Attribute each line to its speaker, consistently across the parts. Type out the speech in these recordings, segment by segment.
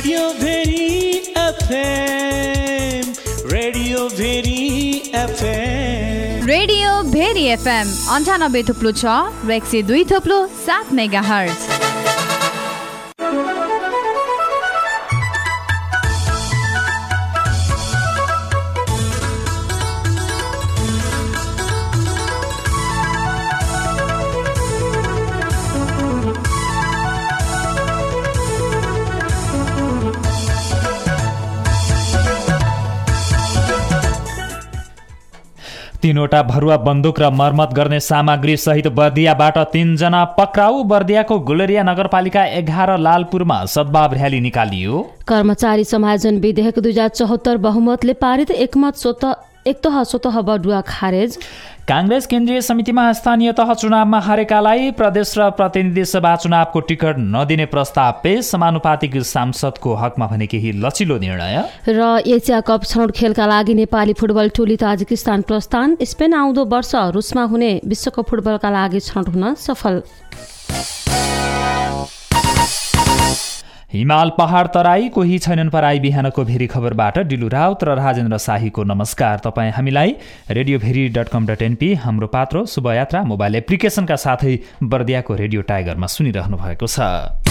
Speaker 1: Radio very FM 98.6 र 102.7 megahertz.
Speaker 2: तीनवटा भरुवा बन्दुक र मर्मत गर्ने सामग्री सहित बर्दियाबाट 3 जना पक्राउ। बर्दियाको गुलरिया नगरपालिका 11 लालपुरमा सद्भाव र्याली निकालियो।
Speaker 3: कर्मचारी समायोजन विधेयक 2074 बहुमतले पारित, एकतह स्वतः बढुवा खारेज।
Speaker 2: कांग्रेस केन्द्रीय समितिमा स्थानीय तह चुनावमा हारेकालाई प्रदेश र प्रतिनिधि सभा चुनावको टिकट नदिने प्रस्ताव पेश। समानुपातिक सांसदको हकमा भने केही लचिलो निर्णय।
Speaker 3: र एसिया कप छनौट खेलका लागि नेपाली फुटबल टोली ताजिकिस्तान प्रस्थान। स्पेन आउँदो वर्ष रुसमा हुने विश्वकप फुटबलका लागि छनौट हुन सफल।
Speaker 2: हिमाल पहाड तराई कोही छैनन् पराई। बिहानको भेरी खबरबाट डिलु राउत र राजेन्द्र शाहीको नमस्कार। तपाईँ हामीलाई radiobheri.com.np हाम्रो पात्रो शुभयात्रा मोबाइल एप्लिकेसनका साथै बर्दियाको रेडियो टाइगरमा सुनिरहनु भएको छ।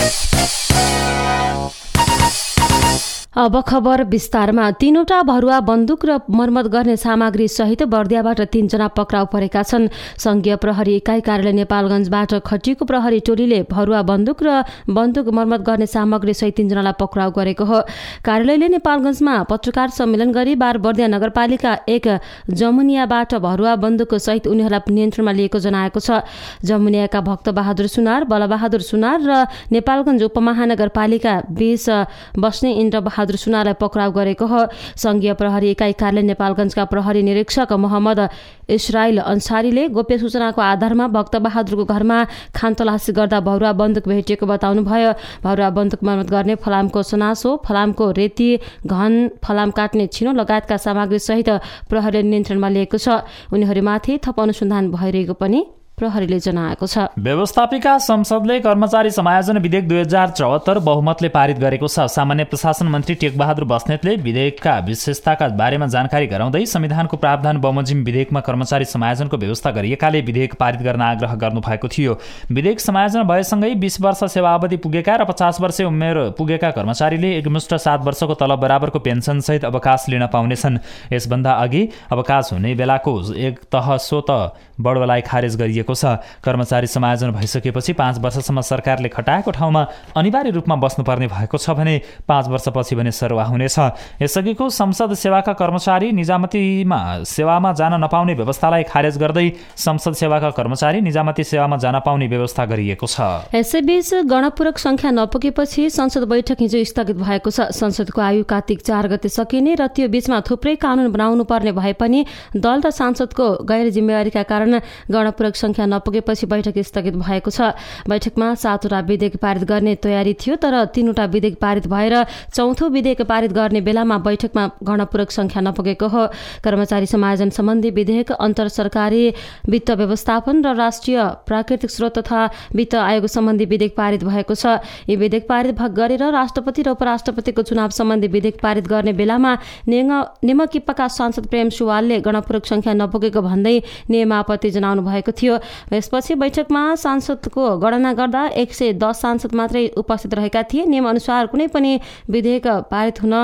Speaker 3: अब खबर विस्तारमा। तीनवटा भरुवा बन्दुक र मर्मत गर्ने सामग्री सहित बर्दियाबाट 3 जना पक्राउ परेका छन्। संघीय प्रहरी इकाइ कार्यालय नेपालगञ्जबाट खटिएको प्रहरी टोलीले भरुवा बन्दुक र बन्दुक मर्मत गर्ने सामग्री सहित 3 जनालाई पक्राउ गरेको हो। कार्यालयले नेपालगञ्जमा पत्रकार सम्मेलन गरी बर्दिया नगरपालिका 1 जमुनियाबाट भरुवा बन्दुक सहित उनीहरूलाई नियन्त्रणमा लिएको जनाएको छ। जमुनियाका भक्तबहादुर सुनार, बलबहादुर सुनार र नेपालगञ्ज उपमहानगरपालिका 20 बस्ने इन्द्र बहादुर सुनारलाई पक्राउ गरेको हो। संघीय प्रहरी इकाइ कार्यालय नेपालगञ्जका प्रहरी निरीक्षक मोहम्मद इस्राइल अन्सारीले गोप्य सूचनाको आधारमा भक्तबहादुरको घरमा खानतलासी गर्दा भरुवा बन्दुक भेटिएको बताउनुभयो। भरुवा बन्दुक मर्मत गर्ने फलामको सनासो, फलामको रेती, घन, फलाम काट्ने छिनो लगायतका सामग्री सहित प्रहरीले नियन्त्रणमा लिएको छ। उनीहरूमाथि थप अनुसन्धान भइरहेको पनि प्रहरीले जनाएको छ।
Speaker 2: व्यवस्थापिका संसदले कर्मचारी समायोजन विधेयक 2074 बहुमतले पारित गरेको छ। सामान्य प्रशासन मन्त्री टेकबहादुर बस्नेतले विधेयकका विशेषताका बारेमा जानकारी गराउँदै संविधानको प्रावधान बमोजिम विधेयकमा कर्मचारी समायोजनको व्यवस्था गरिएकाले विधेयक पारित गर्न आग्रह गर्नुभएको थियो। विधेयक समायोजन भएसँगै 20 वर्ष सेवा अवधि पुगेका र 50 वर्ष उमेर पुगेका कर्मचारीले एकमुष्ट 7 वर्षको तलब बराबरको पेन्सन सहित अवकाश लिन पाउनेछन्। यसभन्दा अघि अवकाश हुने बेलाको एक तह स्वतः बढुवालाई खारेज गरिएको छ। कर्मचारी समायोजन भइसकेपछि 5 वर्षसम्म सरकारले खटाएको ठाउँमा अनिवार्य रूपमा बस्नुपर्ने भएको छ भने 5 वर्षपछि भने सरुवा हुनेछ। यसअघिको संसद सेवाका कर्मचारी निजामतीमा सेवामा जान नपाउने व्यवस्थालाई खारेज गर्दै संसद सेवाका कर्मचारी निजामती सेवामा जान पाउने व्यवस्था गरिएको छ।
Speaker 3: यसैबीच गणपूरक संख्या नपुगेपछि संसद बैठक हिजो स्थगित भएको छ। संसदको आयु कार्तिक 4 गते सकिने र त्यो बीचमा थुप्रै कानून बनाउनु पर्ने भए पनि दल र सांसदको गैर जिम्मेवारीका कारण गणपूरक संख्या नपुगेपछि बैठक स्थगित भएको छ। बैठकमा 7वटा विधेयक पारित गर्ने तयारी थियो, तर 3वटा विधेयक पारित भएर 4थो विधेयक पारित गर्ने बेलामा बैठकमा गणपूरक संख्या नपुगेको हो। कर्मचारी समायोजन सम्बन्धी विधेयक, अन्तर सरकारी वित्त व्यवस्थापन र राष्ट्रिय प्राकृतिक स्रोत तथा वित्त आयोग सम्बन्धी विधेयक पारित भएको छ। यी विधेयक पारित गरेर राष्ट्रपति र उपराष्ट्रपतिको चुनाव सम्बन्धी विधेयक पारित गर्ने बेलामा नेमकिप्पाका सांसद प्रेम सुवालले गणपूरक संख्या नपुगेको भन्दै नियमापत्ति जनाउनु भएको थियो। यसपछि बैठकमा सांसदको गणना गर्दा 110 सांसद मात्रै उपस्थित रहेका थिए। नियम अनुसार कुनै पनि विधेयक पारित हुन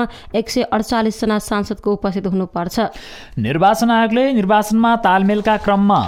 Speaker 3: 148 जना सांसदको उपस्थित हुनुपर्छ।
Speaker 2: निर्वाचन आयोगले निर्वाचनमा तालमेलका क्रममा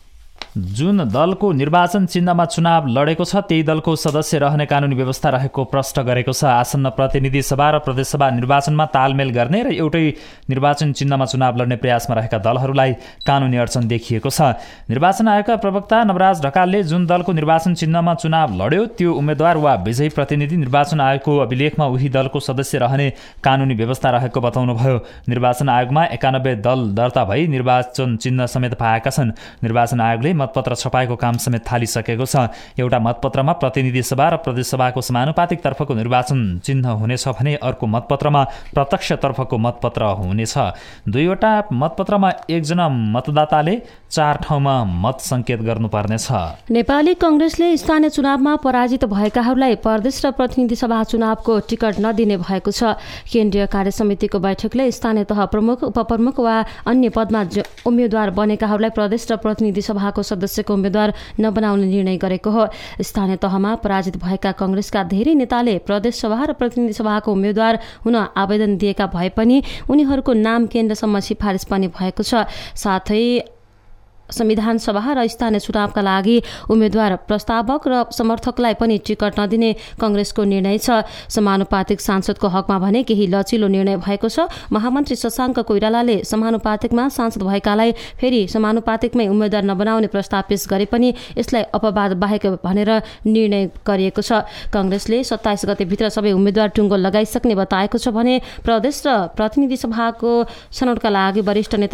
Speaker 2: जुन दलको निर्वाचन चिन्हमा चुनाव लडेको छ त्यही दलको सदस्य रहने कानुनी व्यवस्था रहेको प्रश्न गरेको छ। आसन्न प्रतिनिधि सभा र प्रदेशसभा निर्वाचनमा तालमेल गर्ने र एउटै निर्वाचन चिन्हमा चुनाव लड्ने प्रयासमा रहेका दलहरूलाई कानुनी अडचन देखिएको छ। निर्वाचन आयोगका प्रवक्ता नवराज ढकालले जुन दलको निर्वाचन चिन्हमा चुनाव लड्यो त्यो उम्मेद्वार वा विजयी प्रतिनिधि निर्वाचन आयोगको अभिलेखमा उही दलको सदस्य रहने कानुनी व्यवस्था रहेको बताउनुभयो। निर्वाचन आयोगमा 91 दल दर्ता भई निर्वाचन चिन्ह समेत पाएका छन्। निर्वाचन आयोगले मतपत्र छपाएको काम समेत थालिसकेको छ। एउटा मतपत्रमा प्रतिनिधि सभा र प्रदेशसभाको समानुपातिक तर्फको निर्वाचन चिन्ह हुनेछ भने अर्को मतपत्रमा प्रत्यक्षतर्फको मतपत्र हुनेछ। दुईवटा मतपत्रमा एकजना मतदाताले 4 ठाउँमा मत सङ्केत गर्नुपर्नेछ।
Speaker 3: नेपाली कांग्रेसले स्थानीय चुनावमा पराजित भएकाहरूलाई प्रदेश र प्रतिनिधि सभा चुनावको टिकट नदिने भएको छ। केन्द्रीय कार्य समितिको बैठकले स्थानीय तह प्रमुख, उपप्रमुख वा अन्य पदमा उम्मेद्वार बनेकाहरूलाई प्रदेश र प्रतिनिधि सभाको सदस्यको उम्मेद्वार नबनाउने निर्णय गरेको हो। स्थानीय तहमा पराजित भएका कांग्रेसका धेरै नेताले प्रदेश सभा र प्रतिनिधि सभाको उम्मेद्वार हुन आवेदन दिएका भए पनि उनीहरूको नाम केन्द्रसम्म सिफारिस पनि भएको छ। साथै संविधान सभा र स्थानीय चुनावका लागि उम्मेद्वार प्रस्तावक र समर्थकलाई पनि टिकट नदिने कांग्रेसको निर्णय छ। समानुपातिक सांसदको हकमा भने केही लचिलो निर्णय भएको छ। महामन्त्री शशाङ्क कोइरालाले समानुपातिकमा सांसद भएकालाई फेरि समानुपातिकमै उम्मेद्वार नबनाउने प्रस्ताव पेश गरे पनि यसलाई अपवाद बाहेक भनेर निर्णय गरिएको छ। कांग्रेसले 27 गतेभित्र सबै उम्मेद्वार टुङ्गो लगाइसक्ने बताएको छ भने प्रदेश र प्रतिनिधि सभाको छनौटका लागि वरिष्ठ नेता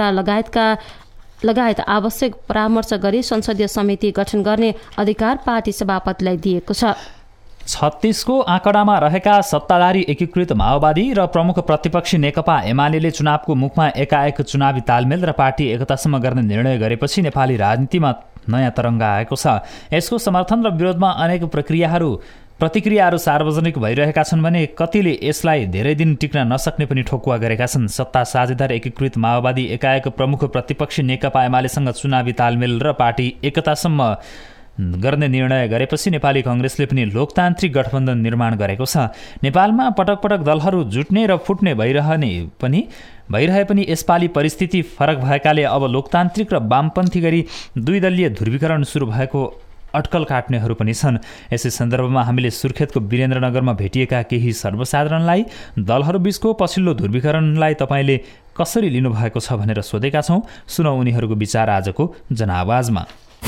Speaker 3: लगायत आवश्यक परामर्श गरी संसदीय समिति गठन गर्ने अधिकार पार्टी सभापतिलाई दिएको छ।
Speaker 2: छत्तीसको आँकडामा रहेका सत्ताधारी एकीकृत माओवादी र प्रमुख प्रतिपक्षी नेकपा एमाले चुनावको मुखमा एकाएक चुनावी तालमेल र पार्टी एकतासम्म गर्ने निर्णय गरेपछि नेपाली राजनीतिमा नयाँ तरङ्ग आएको छ। यसको समर्थन र विरोधमा अनेक प्रतिक्रियाहरू सार्वजनिक भइरहेका छन् भने कतिले यसलाई धेरै दिन टिक्न नसक्ने पनि ठोकुवा गरेका छन्। सत्ता साझेदार एकीकृत माओवादी एकाएक प्रमुख प्रतिपक्षी नेकपा एमालेसँग चुनावी तालमेल र पार्टी एकतासम्म गर्ने निर्णय गरेपछि नेपाली कांग्रेसले पनि लोकतान्त्रिक गठबन्धन निर्माण गरेको छ। नेपालमा पटक पटक दलहरू जुट्ने र फुट्ने भइरहे पनि यसपालि परिस्थिति फरक भएकाले अब लोकतान्त्रिक र वामपन्थी गरी द्विदलीय ध्रुवीकरण सुरु भएको अड्कल काट्नेहरू पनि छन्। यसै सन्दर्भमा हामीले सुर्खेतको वीरेन्द्रनगरमा भेटिएका केही सर्वसाधारणलाई दलहरूबीचको पछिल्लो ध्रुवीकरणलाई तपाईँले कसरी लिनुभएको छ भनेर सोधेका छौँ। सुनौ उनीहरूको विचार आजको जनआवाजमा।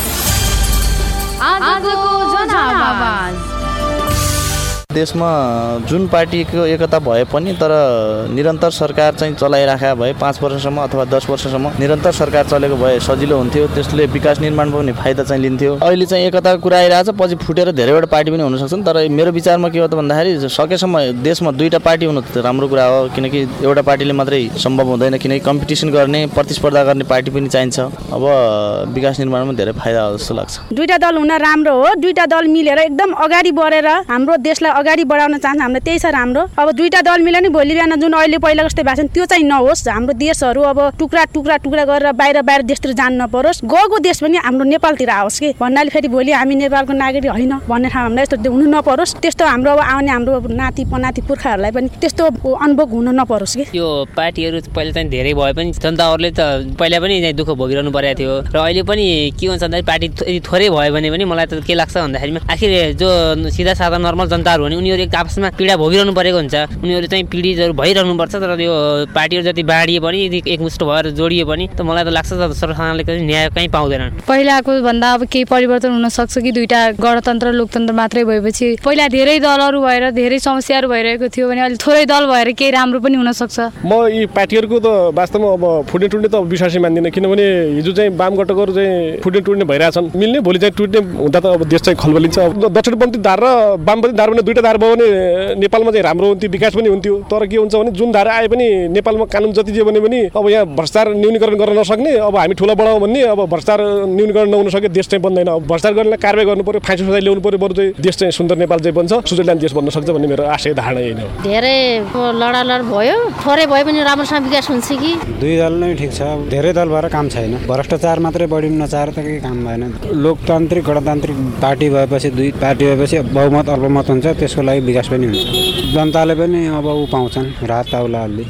Speaker 4: देशमा जुन पार्टीको एकता भए पनि तर निरन्तर सरकार चाहिँ चलाइराखेका भए 5 वर्षसम्म अथवा 10 वर्षसम्म निरन्तर सरकार चलेको भए सजिलो हुन्थ्यो। त्यसले विकास निर्माणमा पनि फाइदा चाहिँ लिन्थ्यो। अहिले चाहिँ एकताको कुरा आइरहेछ, पछि फुटेर धेरैवटा पार्टी पनि हुन सक्छन्। तर मेरो विचारमा के हो त भन्दाखेरि सकेसम्म देशमा 2टा पार्टी हुनु त राम्रो कुरा हो, किनकि एउटा पार्टीले मात्रै सम्भव हुँदैन, किनकि कम्पिटिसन गर्ने प्रतिस्पर्धा गर्ने पार्टी पनि चाहिन्छ। अब विकास निर्माणमा धेरै फाइदा हो जस्तो लाग्छ।
Speaker 5: 2टा दल हुन राम्रो हो। 2टा दल मिलेर एकदम अगाडि बढेर हाम्रो देशलाई अगाडि बढाउन चाहन्छ। हामीले त्यही छ राम्रो। अब 2टा दल मिलेर नि भोलि बिहान जुन अहिले पहिला जस्तै भएको छ त्यो चाहिँ नहोस्। हाम्रो देशहरू अब टुक्रा गरेर बाहिर देशतिर जान नपरोस्। गएको देश पनि हाम्रो नेपालतिर आओस् कि भन्नाले फेरि भोलि हामी नेपालको नागरिक होइन भन्ने ठाउँ हामीलाई यस्तो हुनु नपरोस्। त्यस्तो हाम्रो अब आउने हाम्रो नाति पनाति पुर्खाहरूलाई पनि त्यस्तो अनुभव हुन नपरोस् कि।
Speaker 6: यो पार्टीहरू पहिला चाहिँ धेरै भए पनि जनताहरूले त पहिला पनि दुःख भोगिरहनु परेको थियो र अहिले पनि के हुन्छ भन्दाखेरि पार्टी थोरै भयो भने पनि मलाई त के लाग्छ भन्दाखेरि आखिर जो सिधा साधा नर्मल जनताहरू भने उनीहरू एक आपसमा पीडा भोगिरहनु परेको हुन्छ। उनीहरू चाहिँ पीडितहरू भइरहनुपर्छ। तर यो पार्टीहरू जति बाँडिए पनि एकमुष्ट भएर जोडिए पनि त मलाई त लाग्छ सरकारले न्याय कहीँ पाउँदैन।
Speaker 7: पहिलाको भन्दा अब केही परिवर्तन हुन सक्छ कि 2टा गणतन्त्र लोकतन्त्र मात्रै भएपछि पहिला धेरै दलहरू भएर धेरै समस्याहरू भइरहेको थियो भने अहिले थोरै दल भएर केही राम्रो पनि हुन सक्छ।
Speaker 8: म यी पार्टीहरूको त वास्तवमा अब फुट्ने टुट्ने त विश्वासै मान्दिनँ, किनभने हिजो चाहिँ वामगटकहरू चाहिँ फुट्ने टुट्ने भइरहेछन्। मिल्ने भोलि चाहिँ टुट्ने हुँदा त अब देश चाहिँ खलबलिन्छ। दक्षिणपन्थी धार र वामपन्थी धार भने 2टा धार भयो भने नेपालमा चाहिँ राम्रो हुन्थ्यो, विकास पनि हुन्थ्यो। तर के हुन्छ भने जुन धारा आए पनि नेपालमा कानुन जति जे भने पनि अब यहाँ भ्रष्टाचार न्यूनीकरण गर्न नसक्ने, अब हामी ठुलो बढाउँ भन्ने, अब भ्रष्टाचार न्यूनीकरण नहुन सके देश चाहिँ बन्दैन। अब भ्रष्टाचार गर्नेलाई कारबाही गर्नु पर्यो, फाँसी सजाय ल्याउनु पर्यो, बरु चाहिँ देश चाहिँ सुन्दर नेपाल चाहिँ बन्छ, स्विजरल्यान्ड देश बन्न सक्छ भन्ने मेरो आशय धारणा यही हो।
Speaker 9: धेरै लडालड भयो, थोरै भए पनि राम्रोसँग विकास हुन्छ कि।
Speaker 10: 2 दल नै ठिक छ, धेरै दल भएर काम छैन। भ्रष्टाचार मात्रै बढी नचाहेर त केही काम भएन। लोकतान्त्रिक गणतान्त्रिक पार्टी भएपछि 2 पार्टी भएपछि बहुमत अल्पमत हुन्छ, त्यसको लागि विकास पनि हुन्छ। जनताले पनि अब पाउँछन् राहत ताउला अलि।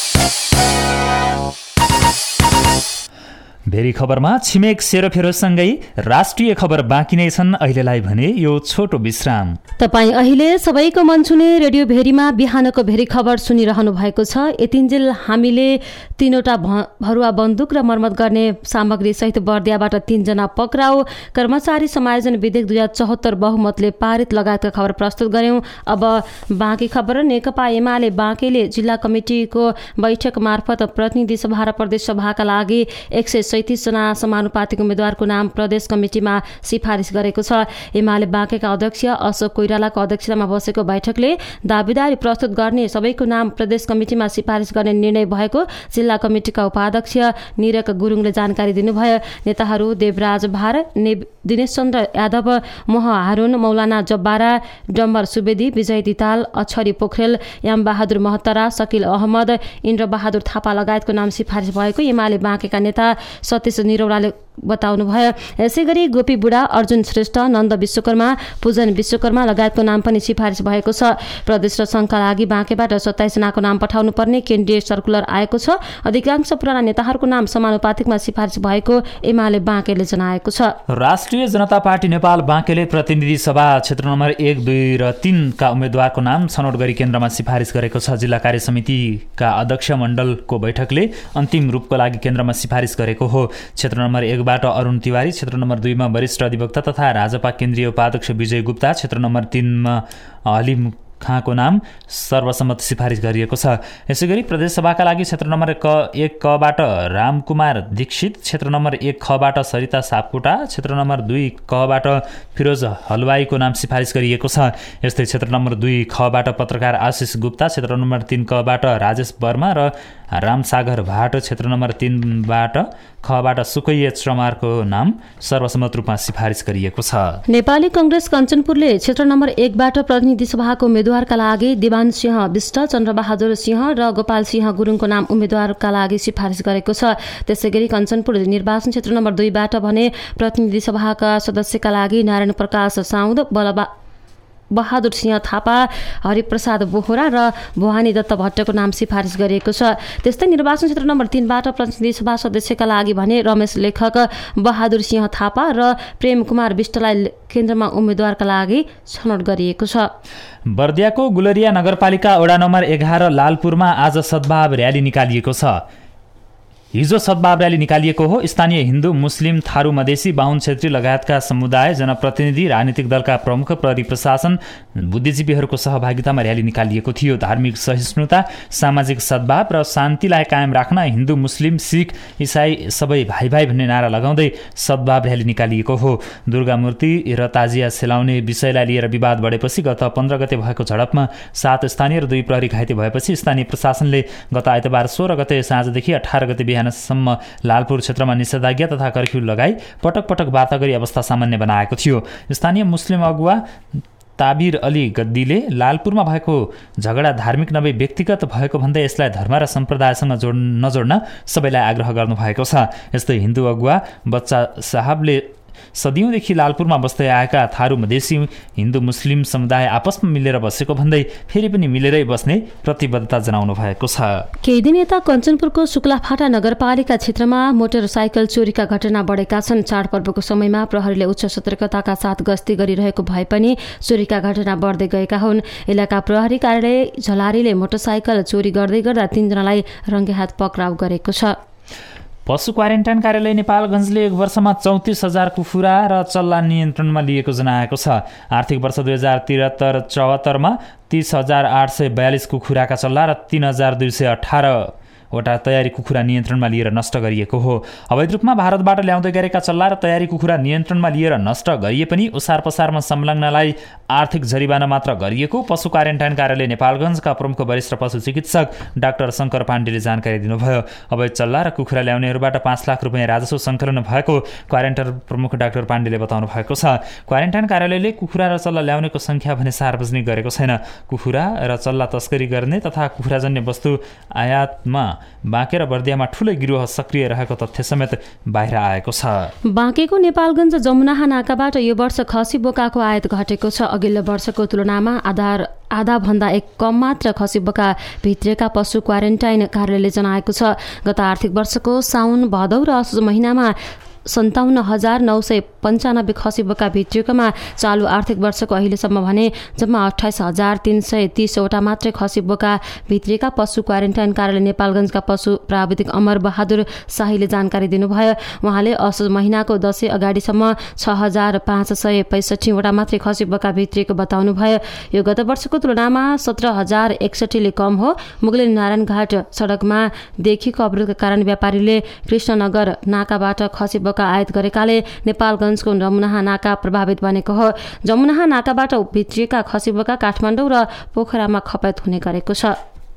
Speaker 2: भेरी खबरमा छिमेक सेरोफेरोसँगै राष्ट्रिय खबर बाँकी नै छन्। अहिलेलाई भने यो छोटो विश्राम।
Speaker 3: तपाईँ अहिले सबैको मन छुने रेडियो भेरीमा बिहानको भेरी खबर सुनिरहनु भएको छ। यतिन्जेल हामीले 3वटा भरुवा बन्दुक र मर्मत गर्ने सामग्री सहित बर्दियाबाट 3 जना पक्राउ, कर्मचारी समायोजन विधेयक 2074 बहुमतले पारित लगायतका खबर प्रस्तुत गर्यौं। अब बाँकी खबर। नेकपा एमाले बाँकेले जिल्ला कमिटिको बैठक मार्फत प्रतिनिधि सभा र प्रदेश सभाका लागि 100 37 जना समानुपातिक उम्मेद्वारको नाम प्रदेश कमिटिमा सिफारिस गरेको छ। एमाले बाँकेका अध्यक्ष अशोक कोइरालाको अध्यक्षतामा बसेको बैठकले दाबीदारी प्रस्तुत गर्ने सबैको नाम प्रदेश कमिटिमा सिफारिस गर्ने निर्णय भएको जिल्ला कमिटिका उपाध्यक्ष निरक गुरुङले जानकारी दिनुभयो। नेताहरू देवराज भार, दिनेश चन्द्र यादव, मोह हारुन, मौलाना जब्बारा, डम्बर सुवेदी, विजय दिताल, अक्षरी पोखरेल, याम बहादुर महतरा, शकील अहमद, इन्द्र बहादुर थापा लगायतको नाम सिफारिस भएको एमाले बाँकेका नेता सतीश निरौलाले बताउनुभयो। यसै गरी गोपी बुढा, अर्जुन श्रेष्ठ, नन्द विश्वकर्मा, पूजन विश्वकर्मा लगायतको नाम पनि सिफारिस भएको छ। प्रदेश र सङ्घका लागि बाँकेबाट 27 जनाको नाम पठाउनु पर्ने केन्द्रीय सर्कुलर आएको छ। अधिकांश पुराना नेताहरूको नाम समानुपातिकमा सिफारिस भएको एमाले बाँकेले जनाएको छ।
Speaker 2: राष्ट्रिय जनता पार्टी नेपाल बाँकेले प्रतिनिधि सभा क्षेत्र नम्बर 1, 2 र 3 का उम्मेद्वारको नाम छनौट गरी केन्द्रमा सिफारिस गरेको छ। जिल्ला कार्य समितिका अध्यक्ष मण्डलको बैठकले अन्तिम रूपको लागि केन्द्रमा सिफारिस गरेको हो। क्षेत्र नम्बर 1 बाट अरुण तिवारी, क्षेत्र नम्बर 2 मा वरिष्ठ अधिवक्ता तथा राजपा केन्द्रीय उपाध्यक्ष विजय गुप्ता, क्षेत्र नम्बर 3 मा हलिम खाँको नाम सर्वसम्मत सिफारिस गरिएको छ। यसैगरी प्रदेशसभाका लागि क्षेत्र नम्बर 1 क बाट रामकुमार दीक्षित, क्षेत्र नम्बर 1 ख बाट सरिता सापकोटा, क्षेत्र नम्बर 2 क बाट फिरोज हलवाईको नाम सिफारिस गरिएको छ। यस्तै क्षेत्र नम्बर 2 ख बाट पत्रकार आशिष गुप्ता, क्षेत्र नम्बर 3 क बाट राजेश वर्मा र रामसागर भाट, क्षेत्र नम्बर 3 बाट ख बाट सुकैया चमारको नाम सर्वसम्मत रूपमा सिफारिस गरिएको छ।
Speaker 3: नेपाली कांग्रेस कञ्चनपुरले क्षेत्र नम्बर 1 बाट प्रतिनिधि सभाको उम्मेद्वारका लागि दिवान सिंह विष्ट, चन्द्रबहादुर सिंह र गोपाल सिंह गुरुङको नाम उम्मेद्वारका लागि सिफारिस गरेको छ। त्यसैगरी कञ्चनपुर निर्वाचन क्षेत्र नम्बर 2 बाट भने प्रतिनिधि सभाका सदस्यका लागि नारायण प्रकाश साउद, बहादुर सिंह थापा, हरिप्रसाद बोहरा र भवानी दत्त भट्टको नाम सिफारिस गरिएको छ। त्यस्तै निर्वाचन क्षेत्र नम्बर 3 बाट प्रतिनिधि सभा सदस्यका लागि भने रमेश लेखक, बहादुर सिंह थापा र प्रेम कुमार विष्टलाई केन्द्रमा उम्मेद्वारका लागि छनौट गरिएको छ।
Speaker 2: बर्दियाको गुलरिया नगरपालिका वडा नम्बर 11 लालपुरमा आज सद्भाव र्याली निकालिएको छ। हिजो सद्भाव र्याली निकालिएको हो। स्थानीय हिन्दू, मुस्लिम, थारू, मधेसी, बाहुन, क्षेत्री लगायतका समुदाय, जनप्रतिनिधि, राजनीतिक दलका प्रमुख, प्रहरी प्रशासन, बुद्धिजीवीहरूको सहभागितामा र्याली निकालिएको थियो। धार्मिक सहिष्णुता, सामाजिक सद्भाव र शान्तिलाई कायम राख्न हिन्दू, मुस्लिम, सिख, इसाई सबै भाइ भाइ भन्ने नारा लगाउँदै सद्भाव र्याली निकालिएको हो। दुर्गा मूर्ति र ताजिया सेलाउने विषयलाई लिएर विवाद बढेपछि गत 15 गते भएको झडपमा 7 स्थानीय र 2 प्रहरी घाइते भएपछि स्थानीय प्रशासनले गत आइतबार 16 गते साँझदेखि 18 गते बिहानसम्म लालपुर क्षेत्रमा निषेधाज्ञा तथा कर्फ्यू लगाई पटक पटक वार्ता गरी अवस्था सामान्य बनाएको थियो। स्थानीय मुस्लिम अगुवा ताबिर अली गद्दीले लालपुरमा भएको झगडा धार्मिक नभई व्यक्तिगत भएको भन्दै यसलाई धर्म र सम्प्रदायसँग नजोड्न सबैलाई आग्रह गर्नुभएको छ। यस्तै हिन्दू अगुवा बच्चा साहबले सदियौँदेखि लालपुरमा बस्दै आएका थारू, मधेसी, हिन्दू, मुस्लिम समुदाय आपसमा मिलेर बसेको भन्दै फेरि पनि मिलेरै बस्ने प्रतिबद्धता जनाउनु भएको छ।
Speaker 3: केही दिन यता कञ्चनपुरको शुक्लाफाटा नगरपालिका क्षेत्रमा मोटरसाइकल चोरीका घटना बढेका छन्। चाडपर्वको समयमा प्रहरीले उच्च सतर्कताका साथ गस्ती गरिरहेको भए पनि चोरीका घटना बढ्दै गएका हुन्। इलाका प्रहरी कार्यालय झलारीले मोटरसाइकल चोरी गर्दै गर्दा 3 जनालाई रङ्गेहात पक्राउ गरेको छ।
Speaker 2: पशु क्वारेन्टाइन कार्यालय नेपालगञ्जले 1 वर्षमा 34,000 कुखुरा र चल्ला नियन्त्रणमा लिएको जनाएको छ। आर्थिक वर्ष 2073-74 मा 30,842 कुखुराका चल्ला र 3,218 वटा तयारी कुखुरा नियन्त्रणमा लिएर नष्ट गरिएको हो। अवैध रूपमा भारतबाट ल्याउँदै गरेका चल्ला र तयारी कुखुरा नियन्त्रणमा लिएर नष्ट गरिए पनि ओसार पसारमा संलग्नलाई आर्थिक जरिवाना मात्र गरिएको पशु क्वारेन्टाइन कार्यालय नेपालगञ्जका प्रमुख वरिष्ठ पशु चिकित्सक डाक्टर शङ्कर पाण्डेले जानकारी दिनुभयो। अवैध चल्ला र कुखुरा ल्याउनेहरूबाट 5 लाख रुपियाँ राजस्व सङ्कलन भएको क्वारेन्टाइन प्रमुख डाक्टर पाण्डेले बताउनु भएको छ। क्वारेन्टाइन कार्यालयले कुखुरा र चल्ला ल्याउनेको सङ्ख्या भने सार्वजनिक गरेको छैन। कुखुरा र चल्ला तस्करी गर्ने तथा कुखुराजन्य वस्तु आयातमा बाँके र बर्दियामा ठूलै गिरोह सक्रिय रहेको तथ्य समेत बाहिर आएको छ।
Speaker 3: बाँकेको नेपालगञ्ज जमुनाहा नाकाबाट यो वर्ष खसी बोकाको आयात घटेको छ। अघिल्लो वर्षको तुलनामा आधा भन्दा 1 कम मात्र खसी बोका भित्रेका पशु क्वारेन्टाइन कार्यालयले जनाएको छ। गत आर्थिक वर्षको साउन, भदौ र असोज महिनामा 57,995 खसी बोका भित्रिएकोमा चालु आर्थिक वर्षको अहिलेसम्म भने जम्मा 28,330वटा मात्रै खसी बोका भित्रिएका पशु क्वारेन्टाइन कार्यालय नेपालगञ्जका पशु प्राविधिक अमर बहादुर शाहीले जानकारी दिनुभयो। उहाँले असोज महिनाको 10 अगाडिसम्म 6,565वटा मात्रै खसी बोका भित्रिएको बताउनुभयो। यो गत वर्षको तुलनामा 17,061ले कम हो। मुगलिन नारायणघाट सडकमा देखिएको अवरोधका कारण व्यापारीले कृष्णनगर नाकाबाट खसी बोका आयात गरेकाले नेपालगञ्जको जमुनाहा नाका प्रभावित बनेको हो। जमुनाहा नाकाबाट भित्रिएका खसी बोका काठमाडौँ र पोखरामा खपत हुने गरेको छ।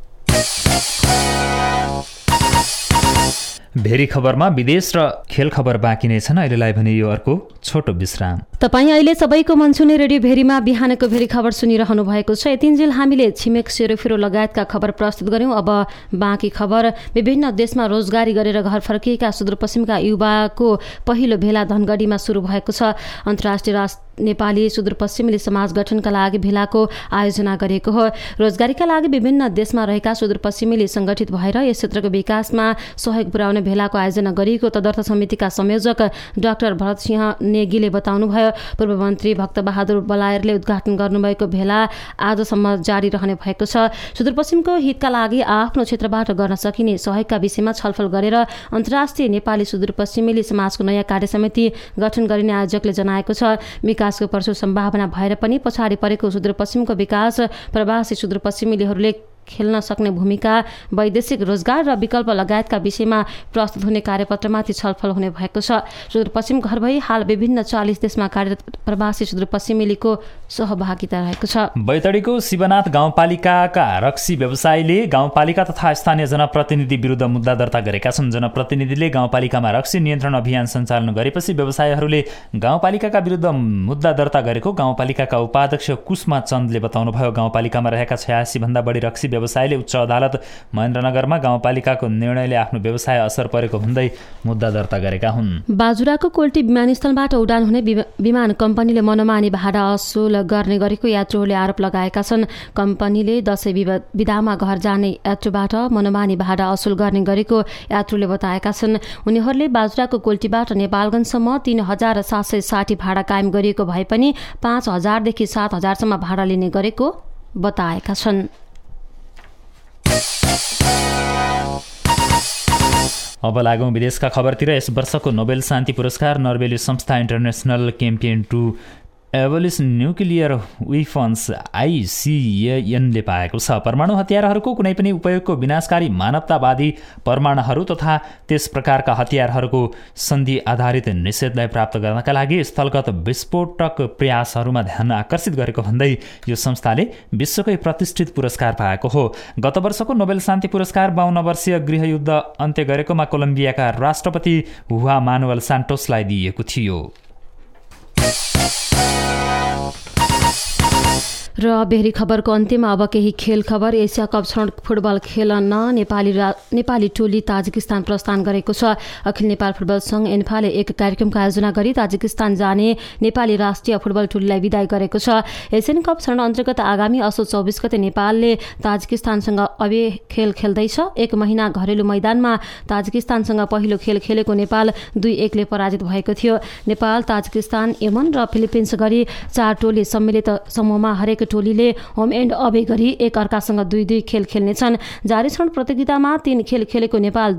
Speaker 2: भेरी खबरमा विदेश र खेल खबर बाँकी नै छन्। अहिलेलाई भने यो अर्को छोटो विश्राम।
Speaker 3: तपाईँ अहिले सबैको मनसुने रेडियो भेरीमा बिहानको भेरी खबर सुनिरहनु भएको छ। यतिन्जेल हामीले छिमेक सेरोफेरो लगायतका खबर प्रस्तुत गर्यौं। अब बाँकी खबर। विभिन्न देशमा रोजगारी गरेर घर फर्किएका सुदूरपश्चिमका युवाको पहिलो भेला धनगढीमा सुरु भएको छ। अन्तर्राष्ट्रिय नेपाली सुदूरपश्चिमेली समाज गठनका लागि भेलाको आयोजना गरिएको हो। रोजगारीका लागि विभिन्न देशमा रहेका सुदूरपश्चिमेली संगठित भएर यस क्षेत्रको विकासमा सहयोग पुर्याउने भेलाको आयोजना गरिएको तदर्थ समितिका संयोजक डाक्टर भरत सिंह नेगीले बताउनुभयो। पूर्व मन्त्री भक्तबहादुर बलायरले उद्घाटन गर्नुभएको भेला आजसम्म जारी रहने भएको छ। सुदूरपश्चिमको हितका लागि आफ्नो क्षेत्रबाट गर्न सकिने सहयोगका विषयमा छलफल गरेर अन्तर्राष्ट्रिय नेपाली सुदूरपश्चिमेली समाजको नयाँ कार्य समिति गठन गरिने आयोजकले जनाएको छ। विकासको प्रचुर सम्भावना भएर पनि पछाडि परेको सुदूरपश्चिमको विकास प्रवासी सुदूरपश्चिमेलीहरूले खेल्न सक्ने भूमिका, वैदेशिक रोजगार र विकल्प लगायतका विषयमा प्रस्तुत हुने कार्यपत्रमाथि छलफल हुने भएको छ। सुदूरपश्चिम घर भई हाल विभिन्न 40 देशमा कार्यरत प्रवासी सुदूरपश्चिमेलीको सहभागिता रहेको छ।
Speaker 2: बैतडीको शिवनाथ गाउँपालिकाका रक्सी व्यवसायीले गाउँपालिका तथा स्थानीय जनप्रतिनिधि विरुद्ध मुद्दा दर्ता गरेका छन्। जनप्रतिनिधिले गाउँपालिकामा रक्सी नियन्त्रण अभियान सञ्चालन गरेपछि व्यवसायीहरूले गाउँपालिकाका विरुद्ध मुद्दा दर्ता गरेको गाउँपालिकाका उपाध्यक्ष कुष्मा चन्दले बताउनुभयो। गाउँपालिकामा रहेका 86 भन्दा बढी रक्सी व्यवसायीले उच्च अदालत महेन्द्रनगरमा गाउँपालिकाको निर्णयले आफ्नो व्यवसाय असर परेको भन्दै मुद्दा दर्ता गरेका हुन्।
Speaker 3: बाजुराको कोल्टी विमानस्थलबाट उडान हुने विमान कम्पनीले मनमानी भाडा असुल गर्ने गरेको यात्रुहरूले आरोप लगाएका छन्। कम्पनीले दशैं बिदामा घर जाने यात्रुबाट मनमानी भाडा असुल गर्ने गरेको यात्रुले बताएका छन्। उनीहरूले बाजुराको कोल्टीबाट नेपालगञ्जसम्म 3,760 भाडा कायम गरिएको भए पनि 5,000देखि 7,000सम्म भाडा लिने गरेको बताएका छन्।
Speaker 2: अब लागौं विदेशका खबरतिर। यस वर्षको नोबेल शान्ति पुरस्कार नर्वेली संस्था international campaign to abolish nuclear weapons ICAN-ले पाएको छ। परमाणु हतियारहरूको कुनै पनि उपयोगको विनाशकारी मानवतावादी परमाणुहरू तथा त्यस प्रकारका हतियारहरूको सन्धि आधारित निषेधलाई प्राप्त गर्नका लागि स्थलगत विस्फोटक प्रयासहरूमा ध्यान आकर्षित गरेको भन्दै यो संस्थाले विश्वकै प्रतिष्ठित पुरस्कार पाएको हो। गत वर्षको नोबेल शान्ति पुरस्कार 52 वर्षीय गृहयुद्ध अन्त्य गरेकोमा कोलम्बियाका राष्ट्रपति हुआ मानुएल सान्टोसलाई दिइएको थियो।
Speaker 3: र बेहरी खबरको अन्त्यमा अब केही खेल खबर। एसिया कप छनौट फुटबल खेल्न नेपाली टोली ताजिकिस्तान प्रस्थान गरेको छ। अखिल नेपाल फुटबल संघ एन्फाले एक कार्यक्रमको आयोजना गरी ताजिकिस्तान जाने नेपाली राष्ट्रिय फुटबल टोलीलाई विदाई गरेको छ। एसियन कप छनौट अन्तर्गत आगामी असोज 24 गते नेपालले ताजिकिस्तानसँग अवे खेल खेल्दैछ। 1 महिना घरेलु मैदानमा ताजिकिस्तानसँग पहिलो खेल खेलेको नेपाल 2-1 ले पराजित भएको थियो। नेपाल, ताजिकिस्तान, यमन र फिलिपिन्स गरी 4 टोली सम्मिलित समूहमा हरेक टोलीले होम एन्ड अवे गरी एक अर्कासँग 2-2 खेल खेल्नेछन्। जारी छनौट प्रतियोगितामा 3 खेल खेलेको नेपाल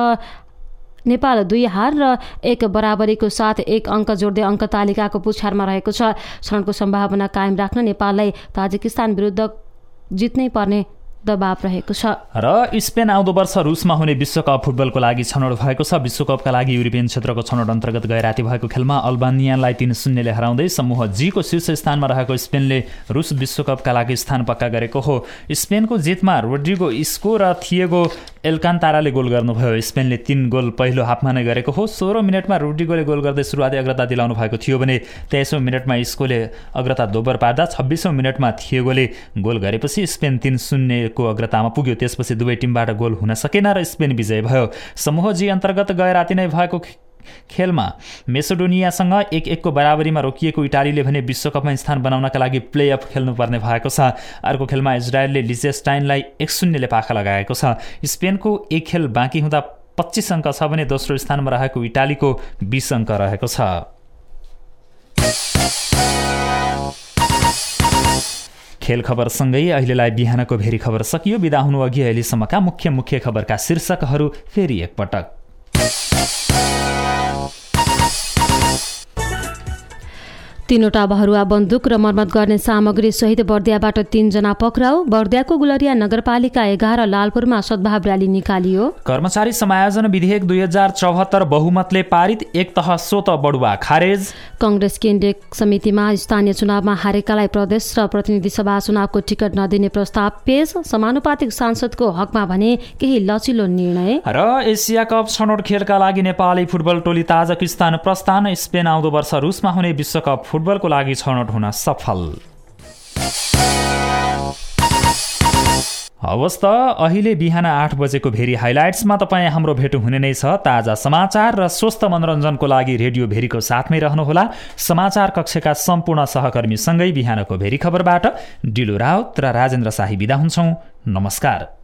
Speaker 3: 2 हार र 1 बराबरीको साथ 1 अङ्क जोड्दै अङ्क तालिकाको पुछारमा रहेको छ। छनौटको सम्भावना कायम राख्न नेपाललाई ताजिकिस्तान विरुद्ध जित्नै पर्ने दबाव रहेको छ।
Speaker 2: र स्पेन आउँदो वर्ष रुसमा हुने विश्वकप फुटबलको लागि छनौट भएको छ। विश्वकपका लागि युरोपियन क्षेत्रको छनौट अन्तर्गत गए राति भएको खेलमा अल्बानियालाई 3-0 ले हराउँदै समूह जी को शीर्ष स्थानमा रहेको स्पेनले रुस विश्वकपका लागि स्थान पक्का गरेको हो। स्पेनको जितमा रोड्रिगो इस्को र थिएगो एल्कान्ताराले गोल गर्नुभयो। स्पेनले 3 गोल पहिलो हाफमा नै गरेको हो। 16 मिनटमा रोड्रिगोले गोल गर्दै सुरुवाती अग्रता दिलाउनु भएको थियो भने 23औं मिनटमा इस्कोले अग्रता दोब्बर पार्दा 26औं मिनटमा थिएगोले गोल गरेपछि स्पेन 3-0 को अग्रतामा पुग्यो। त्यसपछि दुवै टिमबाट गोल हुन सकेन र स्पेन विजय भयो। समूह जी अन्तर्गत गए राति नै भएको खेलमा मेसेडोनियासँग 1-1 को बराबरीमा रोकिएको इटालीले भने विश्वकपमा स्थान बनाउनका लागि प्लेअफ खेल्नुपर्ने भएको छ। अर्को खेलमा इजरायलले लिचेस्टाइनलाई 1-0 ले पाखा लगाएको छ। स्पेनको एक खेल बाँकी हुँदा 25 अङ्क छ भने दोस्रो स्थानमा रहेको इटालीको 20 अङ्क रहेको छ। खेल खबरसँगै अहिलेलाई बिहानको भेरी खबर सकियो। बिदा हुनु अघि अहिलेसम्मका मुख्य खबरका शीर्षकहरू फेरि एकपटक।
Speaker 3: तीनवटा भरुवा बन्दुक र मर्मत गर्ने सामग्री सहित बर्दियाबाट 3 जना पक्राउ। बर्दियाको गुलरिया नगरपालिका 11 लालपुरमा सद्भाव र्याली निकालियो।
Speaker 2: कर्मचारी समायोजन विधेयक 2074 बहुमतले पारित, एक तह स्वत बढुवा खारेज।
Speaker 3: कांग्रेस केन्द्रीय समितिमा स्थानीय चुनावमा हारेकालाई प्रदेश र प्रतिनिधि सभा चुनावको टिकट नदिने प्रस्ताव पेश। समानुपातिक सांसदको हकमा भने केही लचिलो निर्णय।
Speaker 2: र एसिया कप छनौट खेलका लागि नेपाली फुटबल टोली ताजिकिस्तान प्रस्थान। स्पेन आउँदो वर्ष रुसमा हुने विश्वकप फुटबलको लागि छनौट हुन सफल। हवस् त अहिले बिहान 8 बजेको भेरी हाइलाइट्समा तपाईँ हाम्रो भेट हुने नै छ। ताजा समाचार र स्वस्थ मनोरञ्जनको लागि रेडियो भेरीको साथमै रहनुहोला। समाचार कक्षका सम्पूर्ण सहकर्मीसँगै बिहानको भेरी खबरबाट डिलु राउत र राजेन्द्र शाही बिदा हुन्छौँ। नमस्कार।